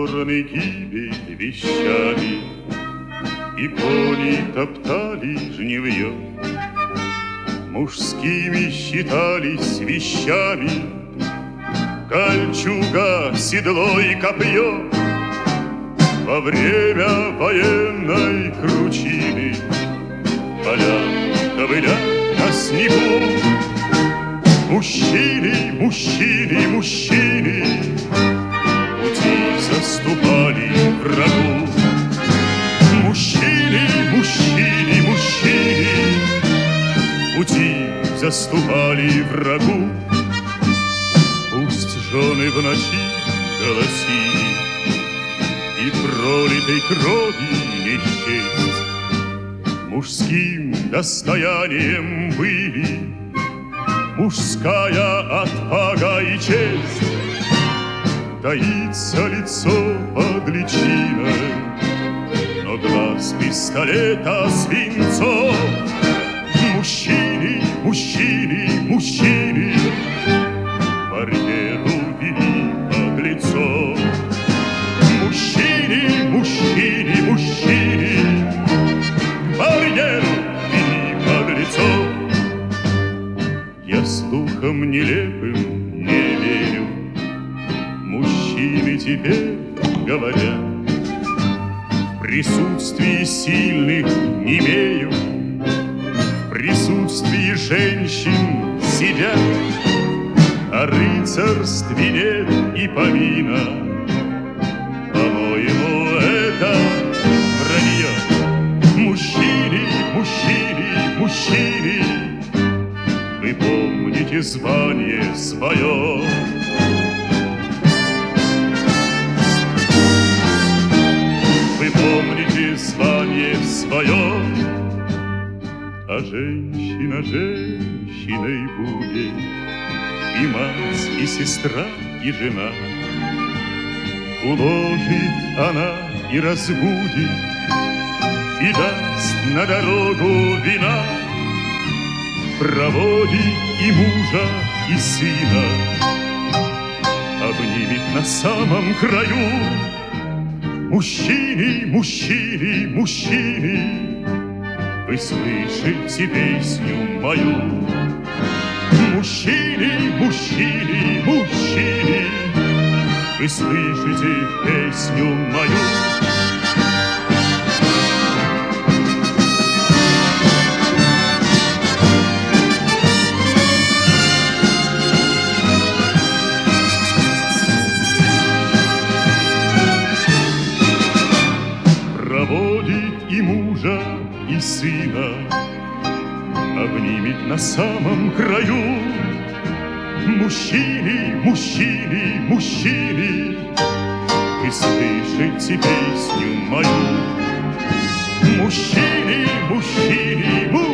черный кибель вещами, и кони топтали жневье. Мужскими считались вещами кольчуга, седло и копье. Во время военной кручины поля ковыля на снегу. Мужчины, мужчины, мужчины пути заступали врагу. Мужчины, мужчины, мужчины пути заступали врагу. Пусть жены в ночи голосили, и пролитой крови не счесть мужским достоянием были мужская отвага и честь. Таится лицо под личиной, но глаз пистолета свинцов. Мужчины, мужчины, мужчины барьеру вели подлецов. Мужчины, мужчины, мужчины барьеру вели подлецов. Я слухам нелепым не верю, мужчины теперь говорят, в присутствии сильных немею, в присутствии женщин сидят, о рыцарстве нет и помина. По-моему, это вранье. Мужчины, мужчины, мужчины, вы помните звание свое. Вы помните звание свое. А женщина женщиной будет, и мать, и сестра, и жена. Уложит она и разбудит, и даст на дорогу вина. Проводит и мужа, и сына, обнимет на самом краю. Мужчины, мужчины, мужчины, вы слышите песню мою. Мужчины, мужчины, мужчины, вы слышите песню мою. Проводит и мужа, и сына, обнимет на самом краю. Мужчины, мужчины, мужчины, вы слышите песню мою. Мужчины, мужчины, мужчины.